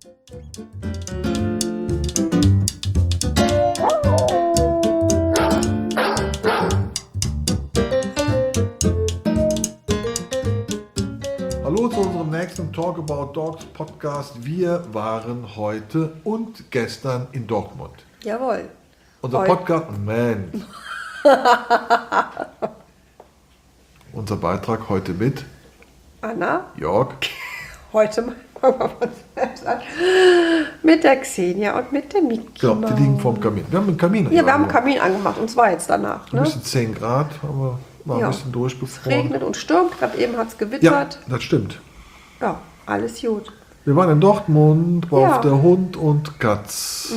Hallo zu unserem nächsten Talk About Dogs Podcast. Wir waren heute und gestern in Dortmund. Jawohl. Unser Podcast, man. Unser Beitrag heute mit Anna. Jörg. Heute mal mit der Xenia und mit der Miki. Ja, die liegen vorm Kamin. Wir haben einen Kamin. Ja, wir haben einen Kamin angemacht und zwar jetzt danach. Ne? Ein bisschen 10 Grad, aber war ein bisschen durchgefroren. Es regnet und stürmt, gerade eben hat es Ja, gewittert. das stimmt. Ja, alles gut. Wir waren in Dortmund, war auf der Hund und Katz.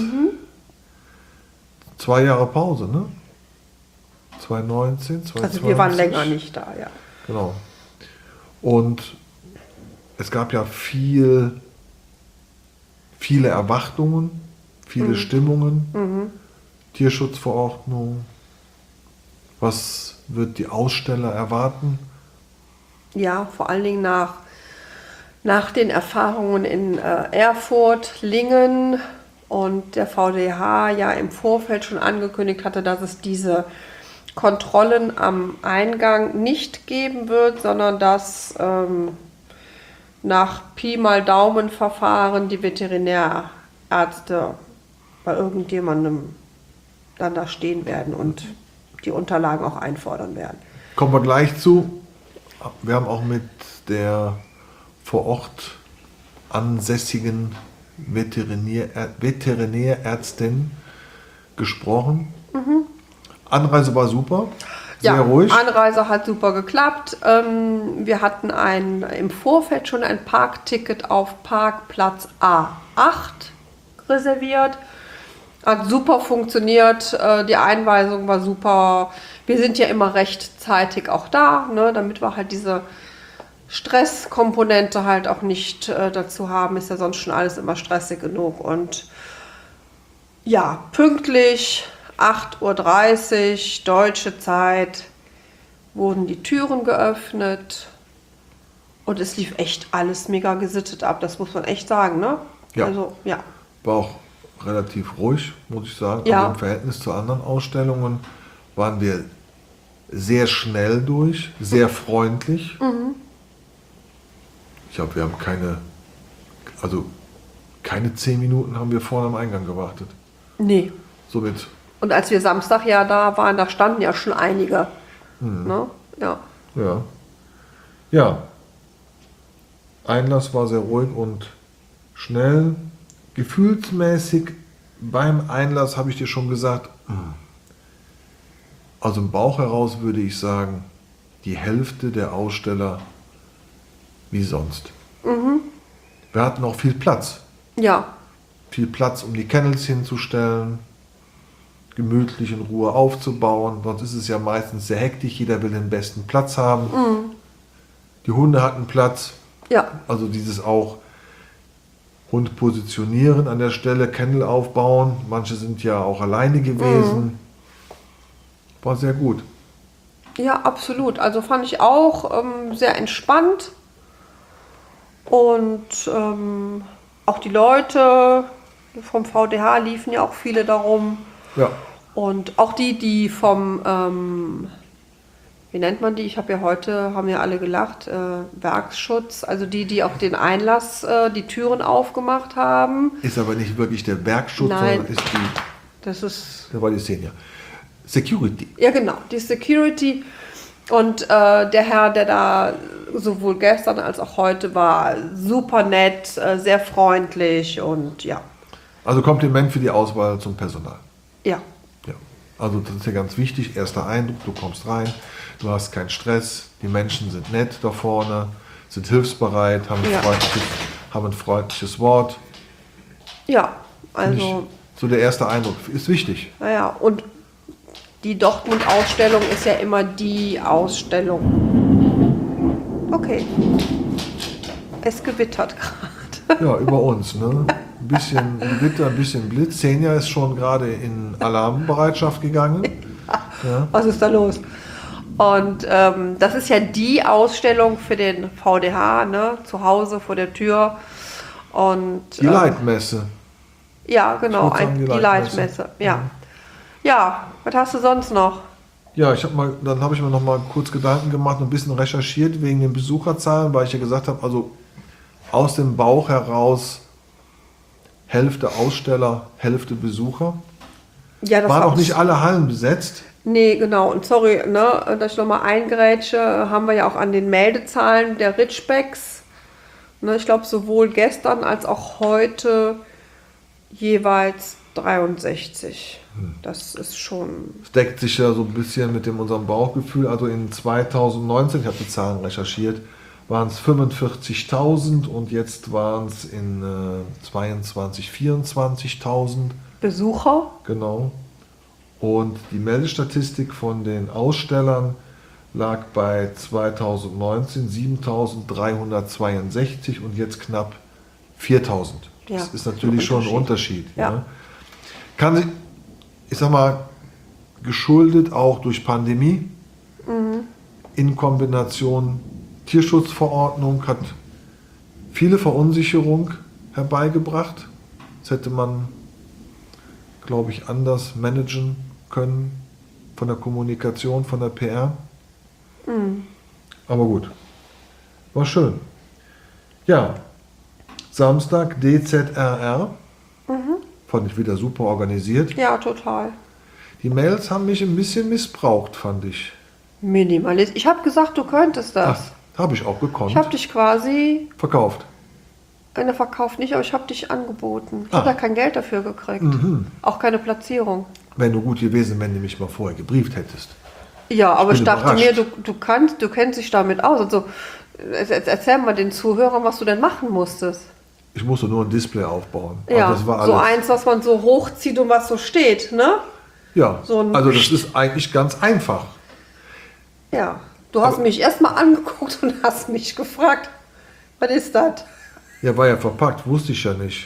2 Jahre Pause, ne? 2019, 2020. Also wir waren länger nicht da, ja. Genau. Und es gab ja viele Erwartungen, viele Stimmungen, Tierschutzverordnung. Was wird die Aussteller erwarten? Ja, vor allen Dingen nach den Erfahrungen in Erfurt, Lingen und der VDH ja im Vorfeld schon angekündigt hatte, dass es diese Kontrollen am Eingang nicht geben wird, sondern dass nach Pi mal Daumen Verfahren die Veterinärärzte bei irgendjemandem dann da stehen werden und die Unterlagen auch einfordern werden. Kommen wir gleich zu. Wir haben auch mit der vor Ort ansässigen Veterinärärztin gesprochen. Anreise war super, sehr ruhig. Anreise hat super geklappt. Wir hatten im Vorfeld schon ein Parkticket auf Parkplatz A8 reserviert. Hat super funktioniert, die Einweisung war super. Wir sind ja immer rechtzeitig auch da, ne, damit wir halt diese Stresskomponente halt auch nicht dazu haben. Ist ja sonst schon alles immer stressig genug. Und ja, pünktlich 8:30 Uhr deutsche Zeit wurden die Türen geöffnet und es lief echt alles mega gesittet ab. Das muss man echt sagen, ne? Ja. Also, ja. War auch relativ ruhig, muss ich sagen. Ja. Also im Verhältnis zu anderen Ausstellungen waren wir sehr schnell durch, sehr freundlich. Ich glaube, wir haben keine 10 Minuten haben wir vorne am Eingang gewartet. Nee. Somit. Und als wir Samstag ja da waren, da standen ja schon einige. Ne? Ja. Ja. Ja. Einlass war sehr ruhig und schnell. Gefühlsmäßig beim Einlass habe ich dir schon gesagt, aus dem Bauch heraus würde ich sagen, die Hälfte der Aussteller wie sonst. Wir hatten auch viel Platz. Ja. Viel Platz, um die Kennels hinzustellen, gemütlich in Ruhe aufzubauen. Sonst ist es ja meistens sehr hektisch, jeder will den besten Platz haben. Die Hunde hatten Platz. Ja. Also dieses auch Hund positionieren an der Stelle, Kennel aufbauen. Manche sind ja auch alleine gewesen. War sehr gut. Ja, absolut. Also fand ich auch sehr entspannt. Und auch die Leute vom VDH liefen ja auch viele darum. Ja. Und auch die vom, wie nennt man die? Ich habe ja heute, haben ja alle gelacht, Werksschutz. Also die auch den Einlass, die Türen aufgemacht haben. Ist aber nicht wirklich der Werkschutz, Nein. sondern ist Das ist... da war die Szene, ja. Security. Ja, genau, die Security. Und der Herr, der da sowohl gestern als auch heute war, super nett, sehr freundlich und ja. Also Kompliment für die Auswahl zum Personal. Ja. Ja. Also das ist ja ganz wichtig. Erster Eindruck, du kommst rein, du hast keinen Stress, die Menschen sind nett da vorne, sind hilfsbereit, haben ein freundliches Wort. Ja, also... So der erste Eindruck ist wichtig. Naja, und die Dortmund-Ausstellung ist ja immer die Ausstellung. Okay. Es gewittert gerade. Ja, über uns, ne? Ein bisschen Gewitter, ein bisschen Blitz. Xenia ist schon gerade in Alarmbereitschaft gegangen. Ja. Was ist da los? Und das ist ja die Ausstellung für den VDH, ne? Zu Hause vor der Tür. Und, Die Leitmesse. Ja, genau, Ich würd sagen, die die Leitmesse. Ja. Ja, was hast du sonst noch? Ja, dann habe ich mir noch mal kurz Gedanken gemacht und ein bisschen recherchiert wegen den Besucherzahlen, weil ich ja gesagt habe, also aus dem Bauch heraus Hälfte Aussteller, Hälfte Besucher. Ja, das Waren war auch nicht alle Hallen besetzt. Nee, genau. Und sorry, ne, dass ich nochmal eingrätsche, haben wir ja auch an den Meldezahlen der Ridgebacks. Ne, ich glaube, sowohl gestern als auch heute jeweils 63. Das ist schon. Es deckt sich ja so ein bisschen mit unserem Bauchgefühl. Also in 2019, ich habe die Zahlen recherchiert, waren es 45.000 und jetzt waren es in 22 24.000. Besucher? Genau. Und die Meldestatistik von den Ausstellern lag bei 2019 7.362 und jetzt knapp 4.000. Ja, Das ist natürlich schon ein Unterschied. Ja. Ne? Kann sich, ich sag mal, geschuldet auch durch Pandemie in Kombination Tierschutzverordnung hat viele Verunsicherung herbeigebracht. Das hätte man, glaube ich, anders managen können von der Kommunikation, von der PR. Aber gut, war schön. Ja, Samstag DZRR, fand ich wieder super organisiert. Ja, total. Die Mails haben mich ein bisschen missbraucht, fand ich. Minimalist. Ich habe gesagt, du könntest das. Habe ich auch gekonnt. Ich habe dich quasi, Verkauft. verkauft nicht, aber ich habe dich angeboten. Ich habe da kein Geld dafür gekriegt. Auch keine Platzierung. Wäre nur gut gewesen, wenn du mich mal vorher gebrieft hättest. Ja, aber bin ich dachte überrascht. mir, du kennst dich damit aus. Also, erzähl mal den Zuhörern, was du denn machen musstest. Ich musste nur ein Display aufbauen. Ja, Also das war so alles. eins, was man so hochzieht und was so steht, ne? Ja, so ein- also das ist eigentlich ganz einfach. Ja. Du hast mich erstmal angeguckt und hast mich gefragt, was ist das? Ja, war ja verpackt, wusste ich ja nicht.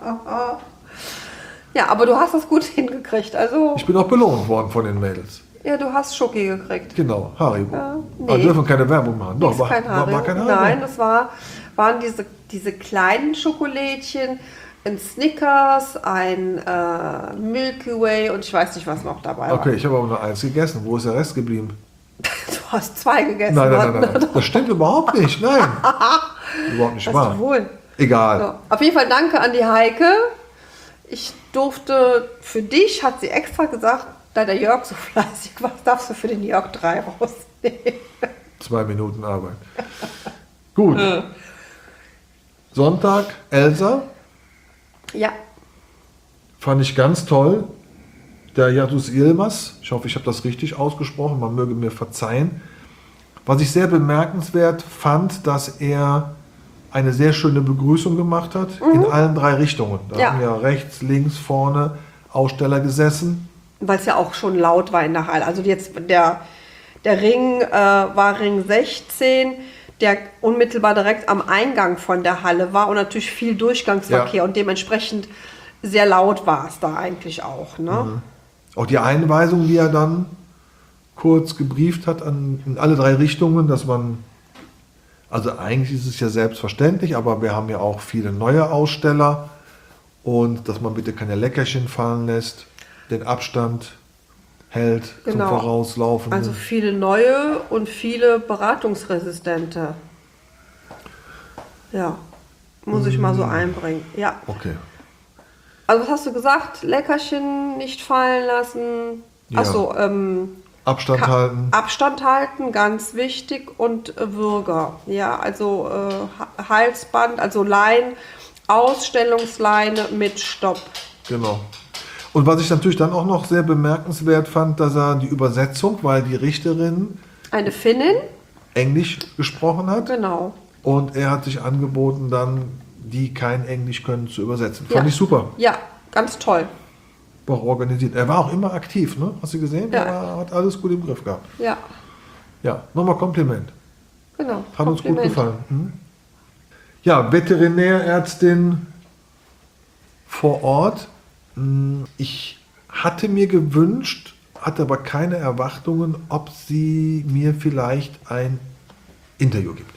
Ja, aber du hast das gut hingekriegt. Also, Ich bin auch belohnt worden von den Mädels. ja, du hast Schoki gekriegt. Genau, Haribo. Ja, nee. Aber wir dürfen keine Werbung machen. Doch, Ist kein Haribo. war kein Haribo. Nein, das waren diese kleinen Schokolädchen, ein Snickers, ein Milky Way und ich weiß nicht, was noch dabei war. Okay, ich habe aber nur eins gegessen. Wo ist der Rest geblieben? Du hast zwei gegessen. Nein. Das stimmt überhaupt nicht. Nein. Überhaupt nicht Was wahr. wohl? Egal. So. Auf jeden Fall danke an die Heike. Ich durfte, für dich hat sie extra gesagt, da der Jörg so fleißig war, darfst du für den Jörg 3 rausnehmen. 2 Minuten Arbeit. Gut. Sonntag, Elsa. Ja, Fand ich ganz toll. Der Yadus Yilmaz, ich hoffe, ich habe das richtig ausgesprochen, man möge mir verzeihen. Was ich sehr bemerkenswert fand, dass er eine sehr schöne Begrüßung gemacht hat, in allen 3 Richtungen. Da Ja. haben ja rechts, links, vorne Aussteller gesessen. weil es ja auch schon laut war in der Halle. Also jetzt der Ring war Ring 16, der unmittelbar direkt am Eingang von der Halle war und natürlich viel Durchgangsverkehr Ja. und dementsprechend sehr laut war es da eigentlich auch. Ne? Auch die Einweisung, die er dann kurz gebrieft hat in alle 3 Richtungen, dass man, also eigentlich ist es ja selbstverständlich, aber wir haben ja auch viele neue Aussteller und dass man bitte keine Leckerchen fallen lässt, den Abstand hält Genau. zum Vorauslaufen. Also viele neue und viele beratungsresistente. Ja, muss ich mal so einbringen. Ja. Okay. Also was hast du gesagt? Leckerchen nicht fallen lassen. Ja. Achso, Abstand halten. Abstand halten, ganz wichtig. Und Würger. Ja, also Halsband, also Lein, Ausstellungsleine mit Stopp. Genau. Und was ich natürlich dann auch noch sehr bemerkenswert fand, dass er die Übersetzung, weil die Richterin Eine Finnin, Englisch gesprochen hat. genau. Und er hat sich angeboten, dann die kein Englisch können, zu übersetzen. Fand Ja. ich super. Ja, ganz toll. War auch organisiert. Er war auch immer aktiv, ne? Hast du gesehen? Ja. Er hat alles gut im Griff gehabt. Ja, Ja, nochmal Kompliment. genau. Hat uns gut Kompliment. gefallen. Hm? Ja, Veterinärärztin vor Ort. Ich hatte mir gewünscht, hatte aber keine Erwartungen, ob sie mir vielleicht ein Interview gibt.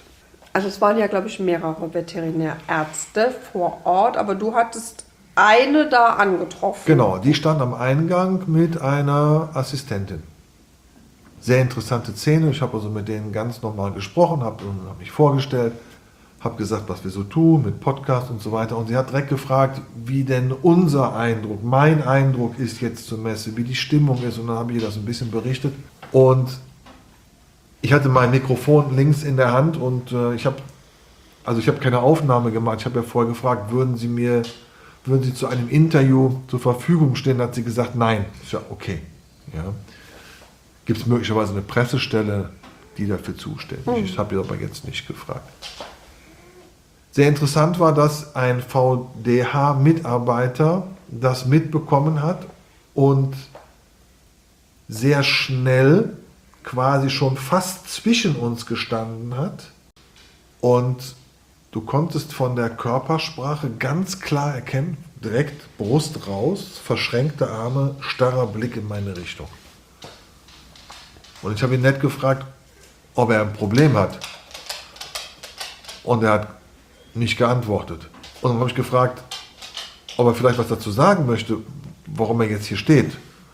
Also es waren ja, glaube ich, mehrere Veterinärärzte vor Ort, aber du hattest eine da angetroffen. Genau, die stand am Eingang mit einer Assistentin. Sehr interessante Szene. Ich habe also mit denen ganz normal gesprochen, habe mich vorgestellt, habe gesagt, was wir so tun mit Podcast und so weiter. Und sie hat direkt gefragt, wie denn unser Eindruck, mein Eindruck ist jetzt zur Messe, wie die Stimmung ist. Und dann habe ich ihr das ein bisschen berichtet. Und ich hatte mein Mikrofon links in der Hand und ich habe keine Aufnahme gemacht. Ich habe ja vorher gefragt, würden Sie zu einem Interview zur Verfügung stehen? Da hat sie gesagt, nein. Ist ja okay. Ja. Gibt es möglicherweise eine Pressestelle, die dafür zuständig ist? Ich habe ihr aber jetzt nicht gefragt. Sehr interessant war, dass ein VDH-Mitarbeiter das mitbekommen hat und sehr schnell quasi schon fast zwischen uns gestanden hat. Und du konntest von der Körpersprache ganz klar erkennen, direkt Brust raus, verschränkte Arme, starrer Blick in meine Richtung. Und ich habe ihn nett gefragt, ob er ein Problem hat. Und er hat nicht geantwortet. Und dann habe ich gefragt, ob er vielleicht was dazu sagen möchte, warum er jetzt hier steht.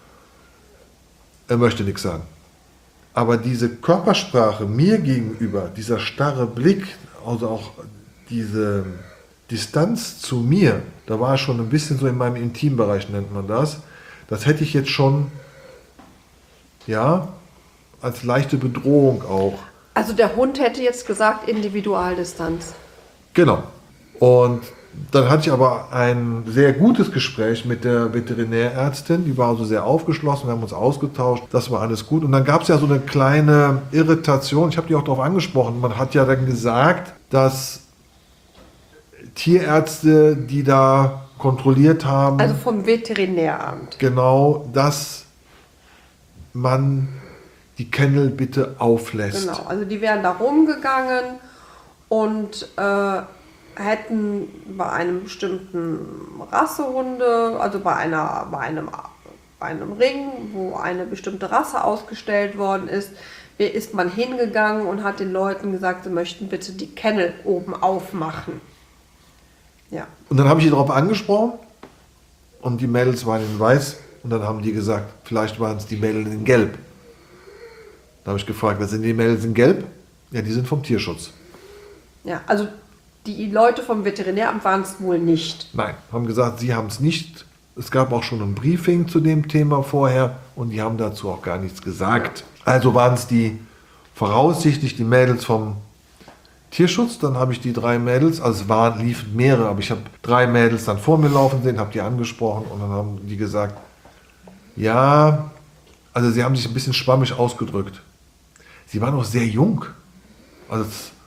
Er möchte nichts sagen. Aber diese Körpersprache mir gegenüber, dieser starre Blick, also auch diese Distanz zu mir, da war er schon ein bisschen so in meinem Intimbereich, nennt man das. Das hätte ich jetzt schon, ja, als leichte Bedrohung auch. Also der Hund hätte jetzt gesagt Individualdistanz. Genau. Und dann hatte ich aber ein sehr gutes Gespräch mit der Veterinärärztin, die war also sehr aufgeschlossen, wir haben uns ausgetauscht, das war alles gut. Und dann gab es ja so eine kleine Irritation, ich habe die auch darauf angesprochen, man hat ja dann gesagt, dass Tierärzte, die da kontrolliert haben, Also vom Veterinäramt. genau, dass man die Kennel bitte auflässt. Genau, also die wären da rumgegangen und hätten bei einem bestimmten Rassehunde, also bei einem Ring, wo eine bestimmte Rasse ausgestellt worden ist man hingegangen und hat den Leuten gesagt, sie möchten bitte die Kennel oben aufmachen. Ja. Und dann habe ich die darauf angesprochen und die Mädels waren in weiß und dann haben die gesagt, vielleicht waren es die Mädels in gelb. Da habe ich gefragt, was sind die Mädels in gelb? Ja, die sind vom Tierschutz. Ja, also die Leute vom Veterinäramt waren es wohl nicht. Nein, haben gesagt, sie haben es nicht. Es gab auch schon ein Briefing zu dem Thema vorher und die haben dazu auch gar nichts gesagt. Also waren es voraussichtlich die Mädels vom Tierschutz. Dann habe ich die 3 Mädels, also liefen mehrere, aber ich habe 3 Mädels dann vor mir laufen sehen, habe die angesprochen und dann haben die gesagt, ja, also sie haben sich ein bisschen schwammig ausgedrückt. Sie waren auch sehr jung. Also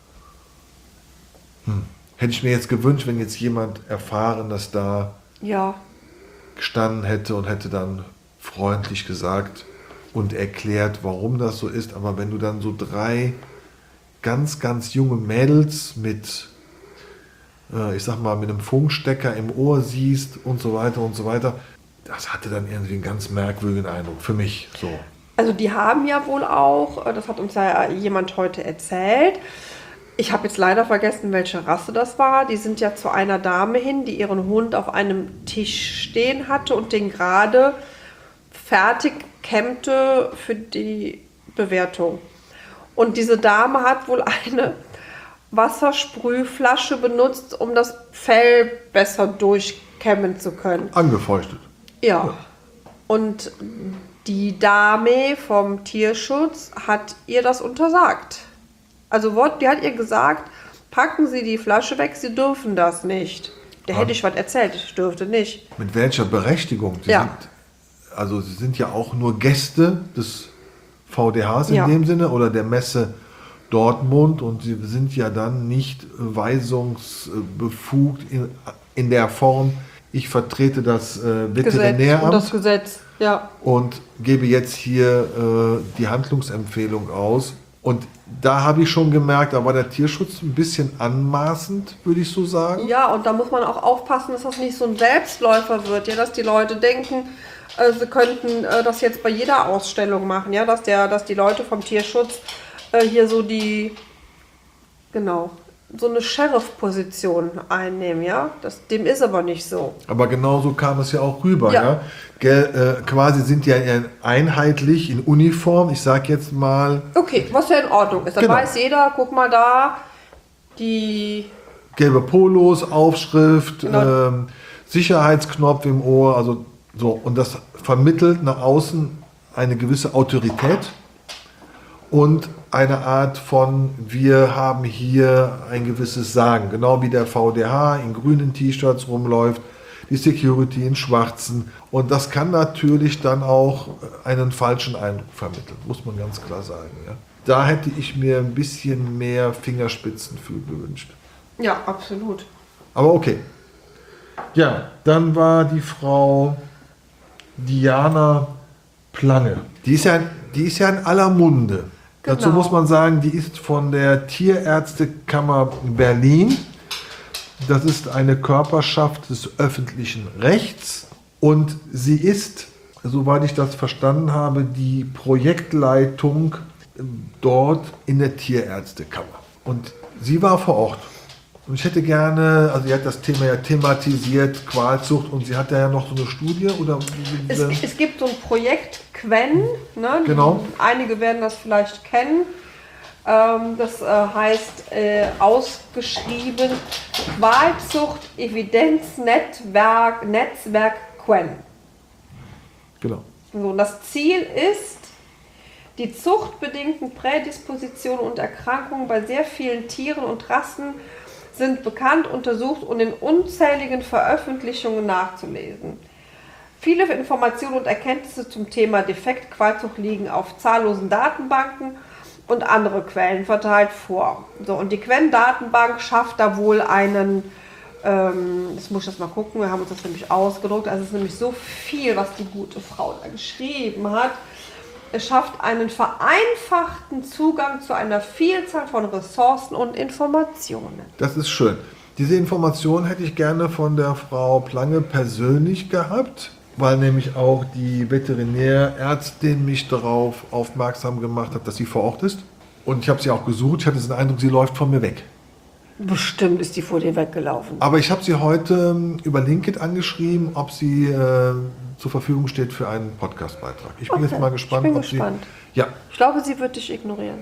hätte ich mir jetzt gewünscht, wenn jetzt jemand Erfahrenes da Ja. gestanden hätte und hätte dann freundlich gesagt und erklärt, warum das so ist. Aber wenn du dann so 3 ganz, ganz junge Mädels mit, ich sag mal, mit einem Funkstecker im Ohr siehst und so weiter, das hatte dann irgendwie einen ganz merkwürdigen Eindruck für mich. So. Also die haben ja wohl auch, das hat uns ja jemand heute erzählt, ich habe jetzt leider vergessen, welche Rasse das war. Die sind ja zu einer Dame hin, die ihren Hund auf einem Tisch stehen hatte und den gerade fertig kämmte für die Bewertung. Und diese Dame hat wohl eine Wassersprühflasche benutzt, um das Fell besser durchkämmen zu können. Angefeuchtet. Ja. Und die Dame vom Tierschutz hat ihr das untersagt. Also die hat ihr gesagt, packen Sie die Flasche weg, Sie dürfen das nicht. Der hätte ich was erzählt, ich dürfte nicht. Mit welcher Berechtigung? Sie sind ja auch nur Gäste des VDHs in dem Sinne oder der Messe Dortmund und sie sind ja dann nicht weisungsbefugt in der Form, ich vertrete das Veterinäramt und das Gesetz, ja. Und gebe jetzt hier die Handlungsempfehlung aus. Und da habe ich schon gemerkt, da war der Tierschutz ein bisschen anmaßend, würde ich so sagen. Ja, und da muss man auch aufpassen, dass das nicht so ein Selbstläufer wird, ja, dass die Leute denken, sie könnten das jetzt bei jeder Ausstellung machen, ja, dass die Leute vom Tierschutz hier so die Genau. So eine Sheriff-Position einnehmen, ja. Dem ist aber nicht so. Aber genauso kam es ja auch rüber, Ja. ja. Quasi sind die ja einheitlich in Uniform. Ich sag jetzt mal Okay, was ja in Ordnung ist. Dann Genau. weiß jeder, guck mal da, die gelbe Polos, Aufschrift, Genau. Sicherheitsknopf im Ohr, also so. Und das vermittelt nach außen eine gewisse Autorität und eine Art von, wir haben hier ein gewisses Sagen. Genau wie der VDH in grünen T-Shirts rumläuft, die Security in schwarzen. Und das kann natürlich dann auch einen falschen Eindruck vermitteln, muss man ganz klar sagen. Ja. Da hätte ich mir ein bisschen mehr Fingerspitzengefühl gewünscht. Ja, absolut. Aber okay. Ja, dann war die Frau Diana Plange. Die ist ja in aller Munde. Genau. Dazu muss man sagen, die ist von der Tierärztekammer Berlin. Das ist eine Körperschaft des öffentlichen Rechts. Und sie ist, soweit ich das verstanden habe, die Projektleitung dort in der Tierärztekammer. Und sie war vor Ort. Und ich hätte gerne, also sie hat das Thema ja thematisiert, Qualzucht, und sie hat ja noch so eine Studie, oder? Es gibt so ein Projekt Quen, ne? Genau. Einige werden das vielleicht kennen. Das heißt ausgeschrieben Qualzucht Evidenznetzwerk Quen. Genau. So, und das Ziel ist, die zuchtbedingten Prädispositionen und Erkrankungen bei sehr vielen Tieren und Rassen sind bekannt, untersucht und in unzähligen Veröffentlichungen nachzulesen. Viele Informationen und Erkenntnisse zum Thema Defektqualzucht liegen auf zahllosen Datenbanken und andere Quellen verteilt vor. So, und die Quen-Datenbank schafft da wohl einen, jetzt muss ich das mal gucken, wir haben uns das nämlich ausgedruckt, also es ist nämlich so viel, was die gute Frau da geschrieben hat. Es schafft einen vereinfachten Zugang zu einer Vielzahl von Ressourcen und Informationen. Das ist schön. Diese Information hätte ich gerne von der Frau Plange persönlich gehabt, weil nämlich auch die Veterinärärztin mich darauf aufmerksam gemacht hat, dass sie vor Ort ist. Und ich habe sie auch gesucht. Ich hatte den Eindruck, sie läuft von mir weg. Bestimmt ist die vor dir weggelaufen. Aber ich habe sie heute über LinkedIn angeschrieben, ob sie zur Verfügung steht für einen Podcastbeitrag. Ich bin jetzt mal gespannt. Ich bin gespannt. Ja. Ich glaube, sie wird dich ignorieren.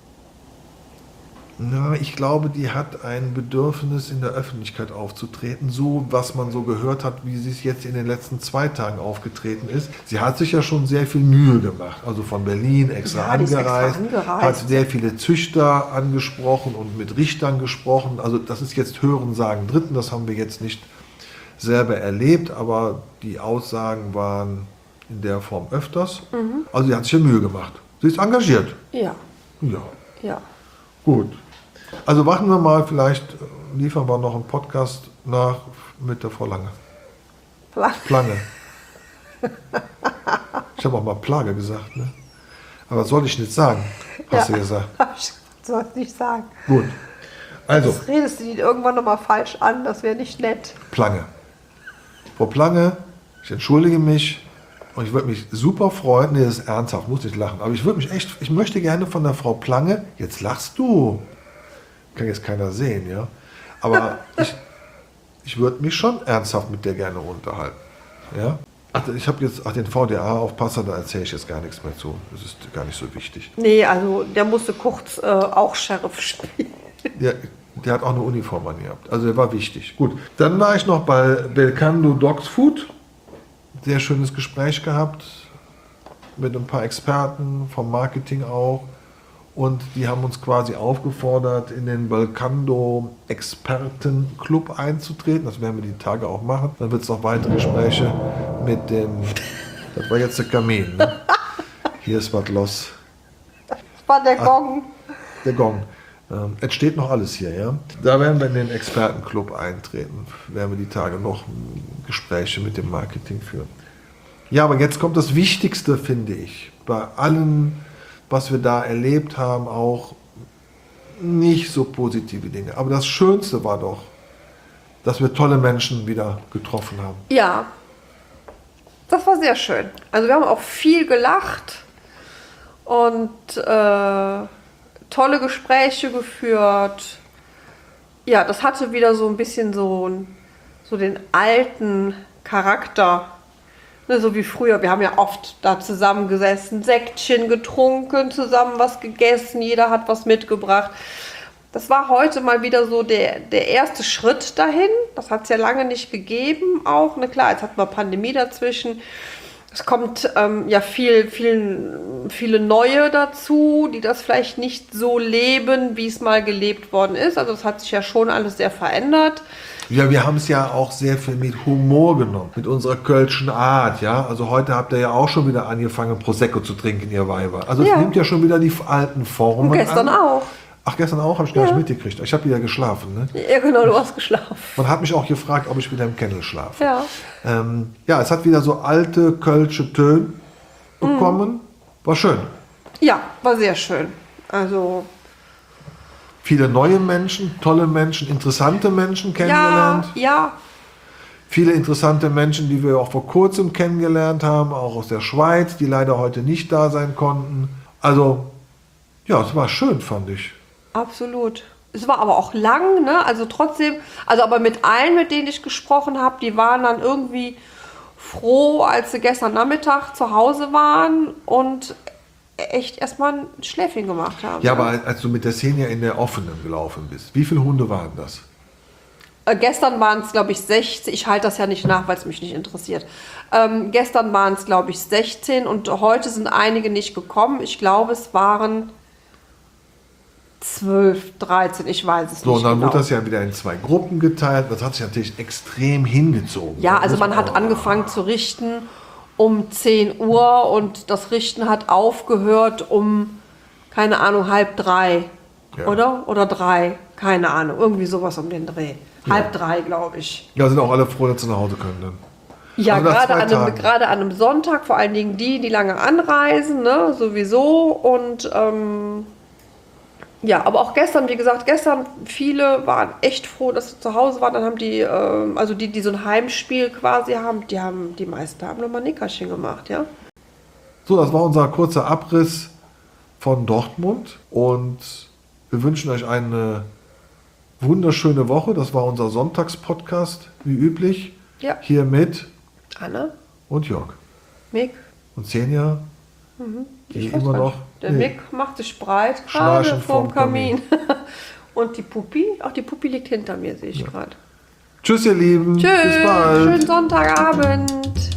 Na, ich glaube, die hat ein Bedürfnis, in der Öffentlichkeit aufzutreten, so was man so gehört hat, wie sie es jetzt in den letzten 2 Tagen aufgetreten ist. Sie hat sich ja schon sehr viel Mühe gemacht, also von Berlin extra die ist angereist, extra angereist. hat sehr viele Züchter angesprochen und mit Richtern gesprochen. Also das ist jetzt Hören, Sagen, Dritten, das haben wir jetzt nicht selber erlebt, aber die Aussagen waren in der Form öfters. Also sie hat sich ja Mühe gemacht. Sie ist engagiert. Ja, Ja. ja. Gut. Also warten wir mal, vielleicht liefern wir noch einen Podcast nach mit der Frau Lange. Plange. Ich habe auch mal Plage gesagt, ne? Aber was soll ich nicht sagen, hast du gesagt. Ich soll es nicht sagen. Gut. Also, Jetzt redest du die irgendwann nochmal falsch an, das wäre nicht nett. Plange. Frau Plange, ich entschuldige mich und ich würde mich super freuen, nee, das ist ernsthaft, muss nicht lachen, aber ich möchte gerne von der Frau Plange, jetzt lachst du, kann jetzt keiner sehen, ja, aber ich würde mich schon ernsthaft mit der gerne unterhalten, ja. Ich habe jetzt den VDA-Aufpasser, da erzähle ich jetzt gar nichts mehr zu, das ist gar nicht so wichtig. Nee, also der musste kurz auch Sheriff spielen. Der hat auch eine Uniform angehabt, also der war wichtig. Gut, dann war ich noch bei Belcando Dogs Food, sehr schönes Gespräch gehabt mit ein paar Experten vom Marketing auch. Und die haben uns quasi aufgefordert, in den Belcando Expertenclub einzutreten. Das werden wir die Tage auch machen. Dann wird es noch weitere Gespräche mit dem, das war jetzt der Kamin, ne? Hier ist was los. Das war der Gong. Der Gong. Es steht noch alles hier, ja. Da werden wir in den Expertenclub eintreten. Werden wir die Tage noch Gespräche mit dem Marketing führen. Ja, aber jetzt kommt das Wichtigste, finde ich. Bei allem, was wir da erlebt haben, auch nicht so positive Dinge. Aber das Schönste war doch, dass wir tolle Menschen wieder getroffen haben. Ja, das war sehr schön. Also wir haben auch viel gelacht und tolle Gespräche geführt. Ja, das hatte wieder so ein bisschen so den alten Charakter. Ne, so wie früher. Wir haben ja oft da zusammengesessen, Säckchen getrunken, zusammen was gegessen, jeder hat was mitgebracht. Das war heute mal wieder so der erste Schritt dahin. Das hat es ja lange nicht gegeben auch. Ne, klar, jetzt hatten wir Pandemie dazwischen. Es kommt ja viele Neue dazu, die das vielleicht nicht so leben, wie es mal gelebt worden ist. Also es hat sich ja schon alles sehr verändert. Ja, wir haben es ja auch sehr viel mit Humor genommen, mit unserer kölschen Art, ja. Also heute habt ihr ja auch schon wieder angefangen, Prosecco zu trinken, ihr Weiber. Also es nimmt ja schon wieder die alten Formen Und gestern an. auch. Ach, gestern auch? Habe ich gar nicht mitgekriegt. Ich habe wieder geschlafen, ne? Ja, genau, du hast geschlafen. Man hat mich auch gefragt, ob ich wieder im Kennel schlafe. Ja. Ja, es hat wieder so alte kölsche Töne bekommen. War schön. Ja, war sehr schön. Also Viele neue Menschen, tolle Menschen, interessante Menschen kennengelernt. ja. Viele interessante Menschen, die wir auch vor kurzem kennengelernt haben, auch aus der Schweiz, die leider heute nicht da sein konnten. Also, ja, es war schön, fand ich. Absolut. Es war aber auch lang, ne? Also trotzdem, also aber mit allen, mit denen ich gesprochen habe, die waren dann irgendwie froh, als sie gestern Nachmittag zu Hause waren und echt erstmal ein Schläfchen gemacht haben. Ja, ne? aber als du mit der Xenia in der offenen gelaufen bist, wie viele Hunde waren das? Gestern waren es, glaube ich, 16. Ich halte das ja nicht nach, weil es mich nicht interessiert. Gestern waren es, glaube ich, 16 und heute sind einige nicht gekommen. Ich glaube, es waren 12, 13, ich weiß es So, nicht und dann genau. wurde das ja wieder in 2 Gruppen geteilt. Das hat sich natürlich extrem hingezogen. Ja, Das also muss man hat auch- angefangen zu richten um 10 Uhr und das Richten hat aufgehört um, keine Ahnung, 2:30, Ja. oder? Oder 3, keine Ahnung, irgendwie sowas um den Dreh. 2:30, glaube ich. Ja, sind auch alle froh, dass sie nach Hause können dann. Ja, Also nach gerade 2 an, einem, Tagen. gerade an einem Sonntag, vor allen Dingen die lange anreisen, ne, sowieso. Und ja, aber auch gestern, wie gesagt, viele waren echt froh, dass sie zu Hause waren. Dann haben die, also die so ein Heimspiel quasi haben, die meisten haben nochmal ein Nickerchen gemacht, ja. So, das war unser kurzer Abriss von Dortmund und wir wünschen euch eine wunderschöne Woche. Das war unser Sonntagspodcast, wie üblich. Ja. Hier mit Anne, und Jörg. Mick, Und Xenia, die ich weiß immer gar noch... nicht. Der Nee. Mick macht sich breit, Schnarchen gerade vorm vorm Kamin. Kamin. Und die Puppi, auch die Puppi liegt hinter mir, sehe ich gerade. Tschüss, ihr Lieben. Tschüss, Bis bald. schönen Sonntagabend.